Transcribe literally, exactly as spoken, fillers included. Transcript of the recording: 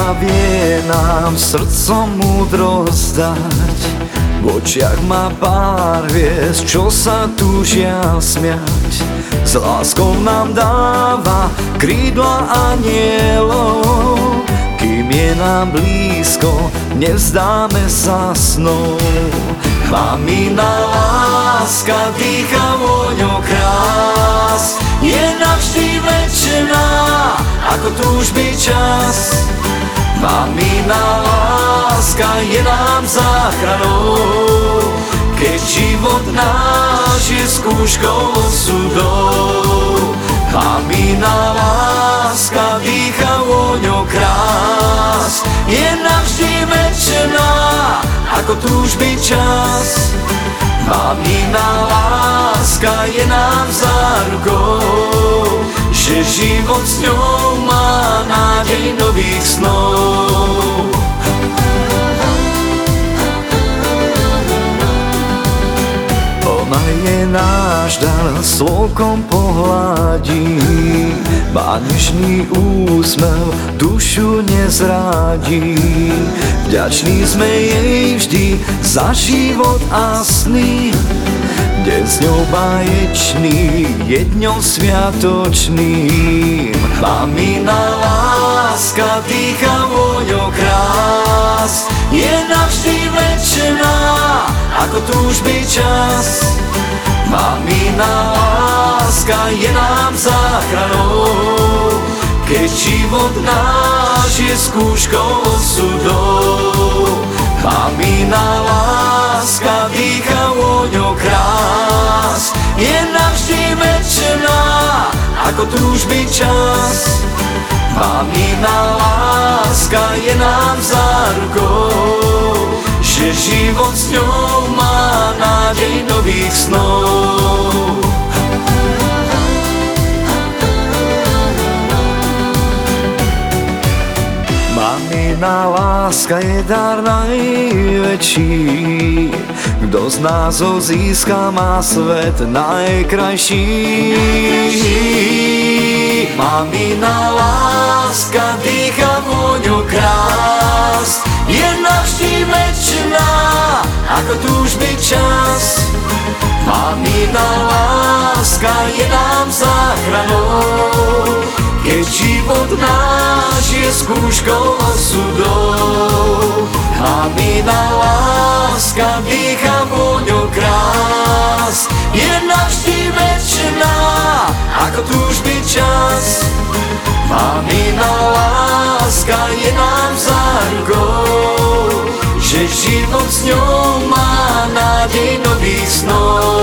a vie nám srdcom múdrosť dať. V očiach má pár hviezd, čo sa túžia smiať. S láskou nám dáva krídla anielov. Kým je nám blízko, nevzdáme sa snov. Mamina láska dýcha vôňou krás, je navždy večná, ako túžby čas. Mamina láska je nám záchranou, keď život náš je skúškou osudov. Mamina láska dýcha vôňou krás, je navždy večná, ako túžby čas. Mamina láska je nám zárukou, že život s ňou má nádej nových snov. Ona je náš dar, slovkom pohľadí, má nežný úsmev, dušu nezradí. Vďační sme jej vždy za život a sny. Deň s ňou báječný je dňom sviatočným. Mamina láska dýcha vôňou krás, je navždy večná, ako túžby čas. Mamina láska je nám záchranou, keď život náš je skúškou osudov. Mamina láska dýcha vôňou krás, je navždy večná, ako túžby čas. Mamina láska je nám zárukou, že život s ňou má nádej nových snov. Mamina láska je dar najväčší, kto z nás ho získa, má svet najkrajší. Mamina láska dýcha vôňou krás, je navždy večná, ako túžby čas. Mamina láska je nám záchranou, keď život náš je skúškou osudov. Mamina láska dýcha vôňou krás, je navždy večná, ako túžby čas. Mamina láska je nám zárukou, že život s ňou má nádej nových snov.